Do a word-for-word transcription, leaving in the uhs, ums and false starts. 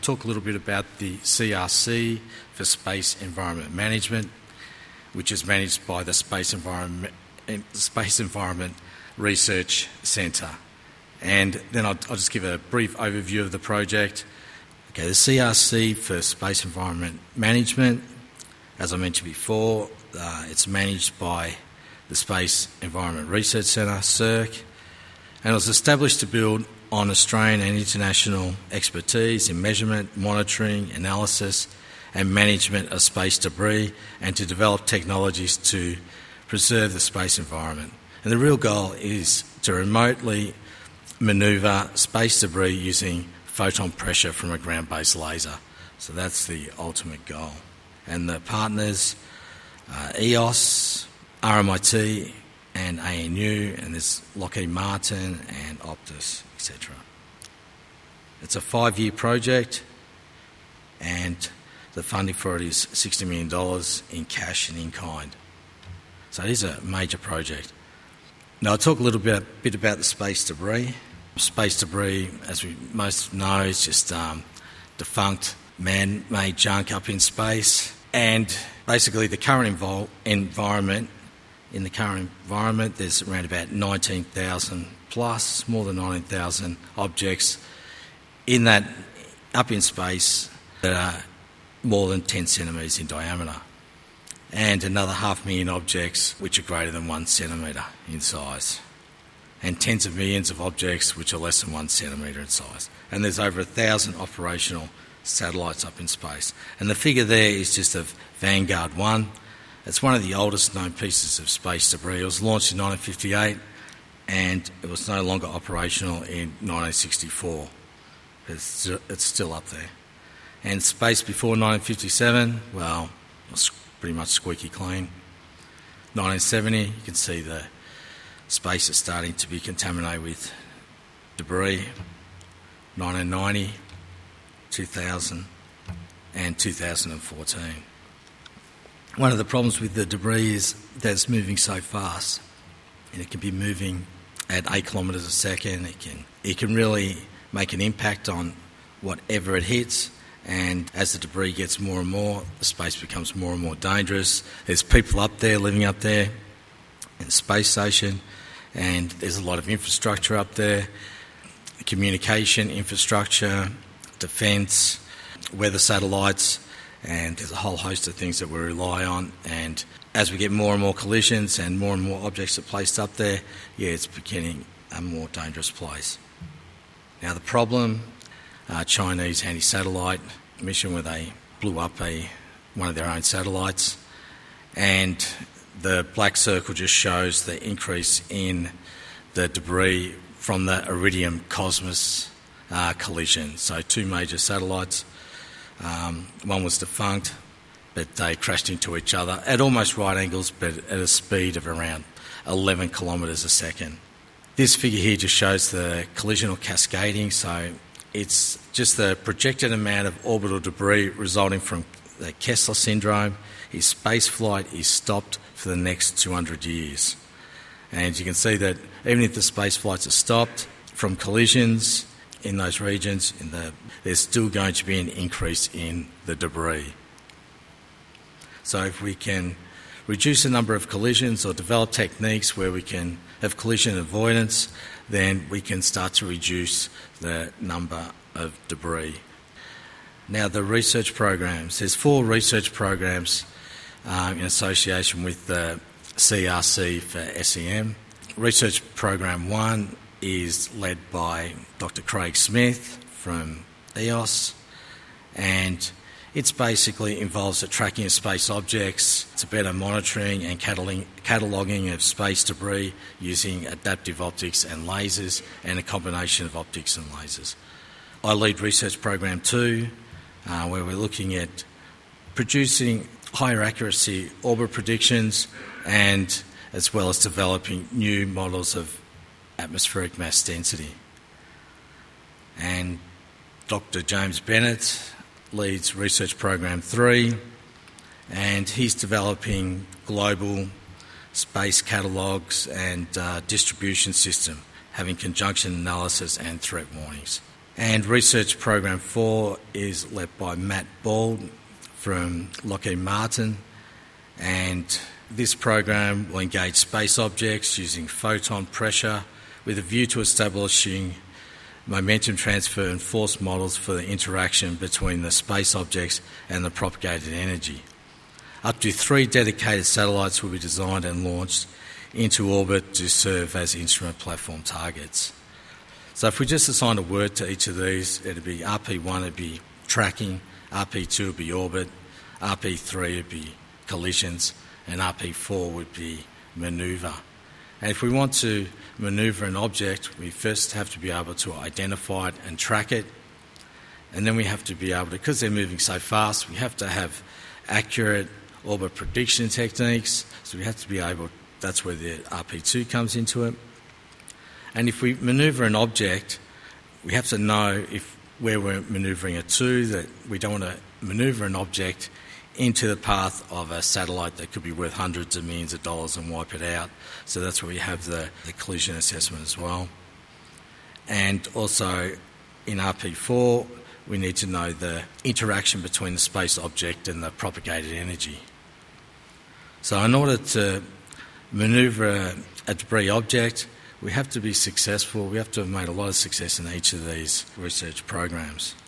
talk a little bit about the C R C for Space Environment Management, which is managed by the Space Environment, Space Environment Research Centre. And then I'll, I'll just give a brief overview of the project. Okay, the C R C for Space Environment Management, as I mentioned before, uh, it's managed by the Space Environment Research Centre, C E R C, and it was established to build on Australian and international expertise in measurement, monitoring, analysis and management of space debris, and to develop technologies to preserve the space environment. And the real goal is to remotely manoeuvre space debris using photon pressure from a ground-based laser. So that's the ultimate goal. And the partners, uh, E O S, R M I T and A N U, and there's Lockheed Martin and Optus, et cetera. It's a five-year project, and the funding for it is sixty million dollars in cash and in kind. So it is a major project. Now I'll talk a little bit, bit about the space debris. Space debris, as we most know, is just um, defunct man-made junk up in space. And basically the current envol- environment, in the current environment, there's around about nineteen thousand plus, more than nineteen thousand objects in that, up in space, that are more than ten centimetres in diameter. And another half million objects which are greater than one centimetre in size. And tens of millions of objects which are less than one centimetre in size. And there's over a thousand operational satellites up in space. And the figure there is just of Vanguard one. It's one of the oldest known pieces of space debris. It was launched in nineteen fifty-eight and it was no longer operational in nineteen sixty-four. It's, it's still up there. And space before nineteen fifty-seven, well, it was pretty much squeaky clean. nineteen seventy, you can see the space is starting to be contaminated with debris. nineteen ninety, two thousand and two thousand fourteen. One of the problems with the debris is that it's moving so fast, and it can be moving at eight kilometres a second. It can, it can really make an impact on whatever it hits, and as the debris gets more and more, the space becomes more and more dangerous. There's people up there, living up there in the space station, and there's a lot of infrastructure up there, communication infrastructure, defence, weather satellites, and there's a whole host of things that we rely on. And as we get more and more collisions and more and more objects are placed up there, yeah, it's becoming a more dangerous place. Now the problem, uh, Chinese anti-satellite mission where they blew up a one of their own satellites, and the black circle just shows the increase in the debris from the Iridium Cosmos uh, collision. So two major satellites, um, one was defunct, but they crashed into each other at almost right angles, but at a speed of around eleven kilometres a second. This figure here just shows the collisional cascading, so it's just the projected amount of orbital debris resulting from the Kessler syndrome. His space flight is stopped for the next two hundred years. And you can see that even if the space flights are stopped from collisions in those regions, in the, there's still going to be an increase in the debris. So if we can reduce the number of collisions or develop techniques where we can have collision avoidance, then we can start to reduce the number of debris. Now the research programs. There's four research programs uh, in association with the C R C for S E M. Research Program one is led by Doctor Craig Smith from E O S, and it basically involves the tracking of space objects, to better monitoring and cataloguing of space debris using adaptive optics and lasers, and a combination of optics and lasers. I lead Research Program two, uh, where we're looking at producing higher accuracy orbit predictions, and as well as developing new models of atmospheric mass density. And Doctor James Bennett leads Research Program three, and he's developing global space catalogues and uh, distribution system, having conjunction analysis and threat warnings. And Research Program four is led by Matt Ball from Lockheed Martin, and this program will engage space objects using photon pressure with a view to establishing momentum transfer and force models for the interaction between the space objects and the propagated energy. Up to three dedicated satellites will be designed and launched into orbit to serve as instrument platform targets. So if we just assign a word to each of these, it'd be R P one would be tracking, R P two would be orbit, R P three would be collisions, and R P four would be manoeuvre. And if we want to manoeuvre an object, we first have to be able to identify it and track it, and then we have to be able to, because they're moving so fast, we have to have accurate orbit prediction techniques, so we have to be able, that's where the R P two comes into it. And if we manoeuvre an object, we have to know if where we're manoeuvring it to, that we don't want to manoeuvre an object into the path of a satellite that could be worth hundreds of millions of dollars and wipe it out. So that's where we have the, the collision assessment as well. And also in R P four, we need to know the interaction between the space object and the propagated energy. So in order to manoeuvre a debris object, we have to be successful. We have to have made a lot of success in each of these research programs.